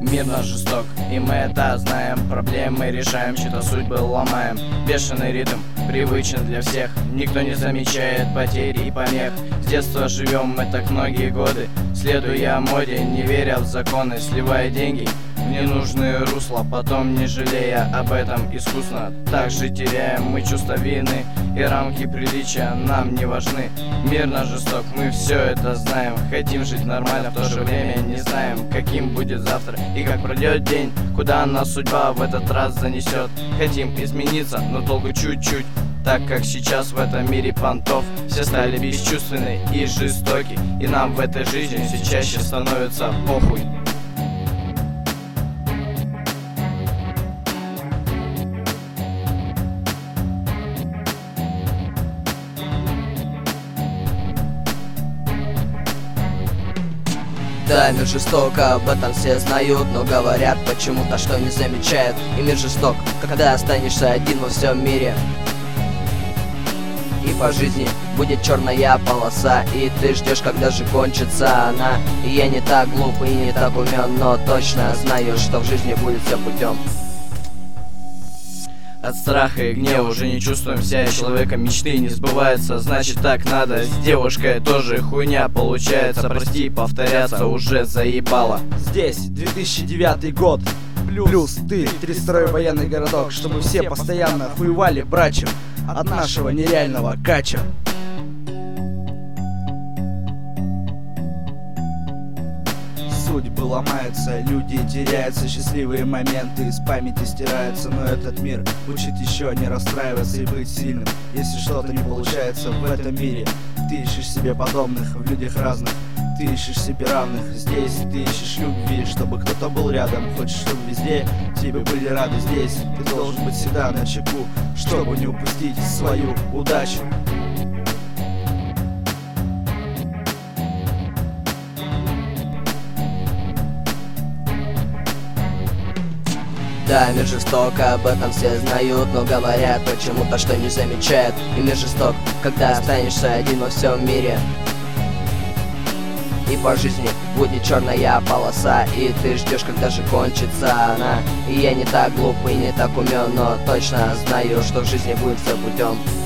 Мир наш жесток, и мы это знаем. Проблемы решаем, чьи-то судьбы ломаем. Бешеный ритм, привычен для всех. Никто не замечает потерь и помех. С детства живем мы так многие годы, следуя моде, не веря в законы, сливая деньги в ненужные русла, потом не жалея об этом искусно. Также теряем мы чувство вины, и рамки приличия нам не важны. Мир наш жесток, мы все это знаем. Хотим жить нормально, в то же время не знаем, каким будет завтра и как пройдет день, куда нас судьба в этот раз занесет. Хотим измениться, но только чуть-чуть, так как сейчас в этом мире понтов все стали бесчувственны и жестоки, и нам в этой жизни все чаще становится похуй. Да, мир жесток, об этом все знают, но говорят почему-то, что не замечают. И мир жесток, когда останешься один во всем мире, и по жизни будет черная полоса, и ты ждешь, когда же кончится она. И я не так глуп и не так умен, но точно знаю, что в жизни будет все путем. От страха и гнева уже не чувствуем себя человеком, мечты не сбываются, значит так надо. С девушкой тоже хуйня получается, прости, повторяться уже заебало. Здесь 2009 год, плюс ты, 302-й военный городок, чтобы все постоянно хуевали брачем от нашего нереального кача. Судьбы ломаются, люди теряются, счастливые моменты из памяти стираются. Но этот мир учит еще не расстраиваться и быть сильным. Если что-то не получается в этом мире, ты ищешь себе подобных в людях разных, ты ищешь себе равных. Здесь ты ищешь любви, чтобы кто-то был рядом, хочешь, чтобы везде тебе были рады. Здесь ты должен быть всегда начеку, чтобы не упустить свою удачу. Да, мир жесток, об этом все знают, но говорят почему-то, что не замечают. И мир жесток, когда останешься один во всем мире, и по жизни будет черная полоса, и ты ждешь, когда же кончится она. И я не так глуп и не так умен, но точно знаю, что в жизни будет все путем.